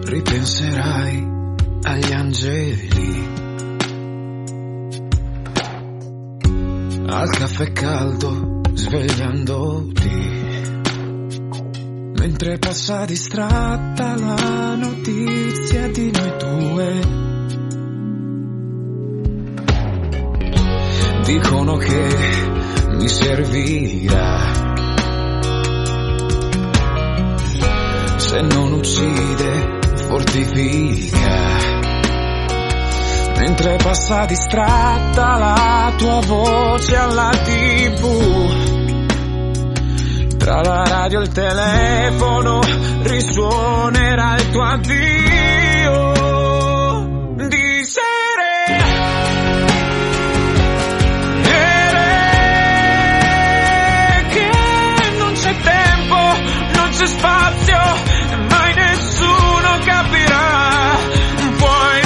Ripenserai agli angeli, al caffè caldo svegliandoti, mentre passa distratta la notizia di noi due. Dicono che mi servirà, se non uccide fortifica, mentre passa distratta la tua voce alla TV. Tra la radio e il telefono risuonerà il tuo addio di sere. Che non c'è tempo, non c'è spazio, e mai nessuno capirà. Puoi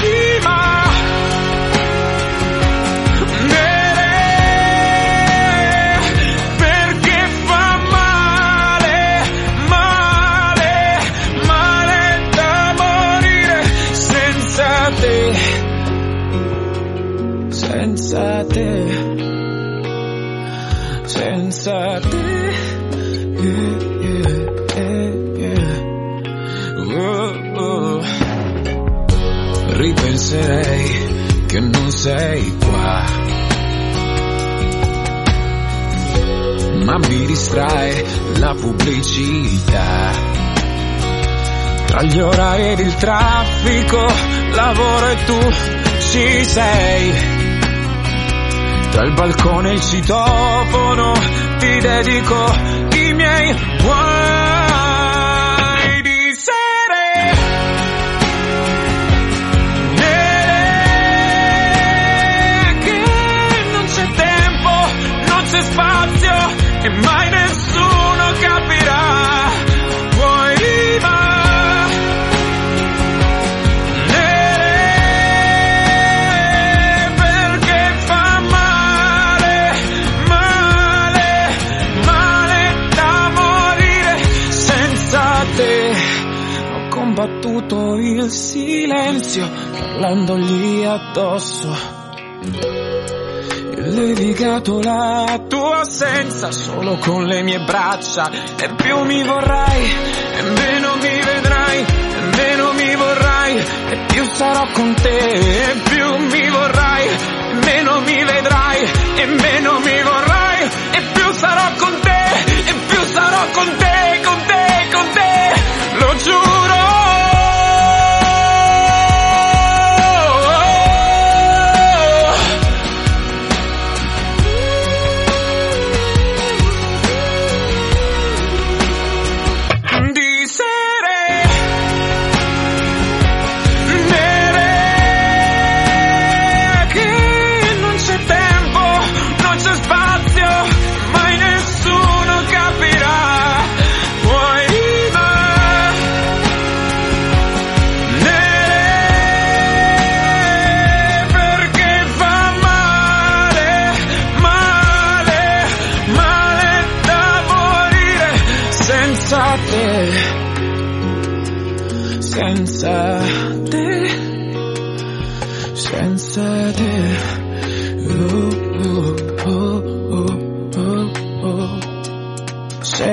senza te, Ripenserei che non sei qua, ma mi distrae la pubblicità. Tra gli orari ed il traffico, lavoro e tu ci sei. Tra il balcone e il citofono ti dedico i miei guai di sere. Che non c'è tempo, non c'è spazio, e mai nessuno capirà. Vuoi combattuto il silenzio parlandogli addosso, e levigato la tua assenza solo con le mie braccia. E più mi vorrai e meno mi vedrai, e meno mi vorrai e più sarò con te. E più mi vorrai e meno mi vedrai, e meno mi vorrai e più sarò con te. E più sarò con te, con te, con te, lo giuro. Senza te, senza te. Senza te. 106.6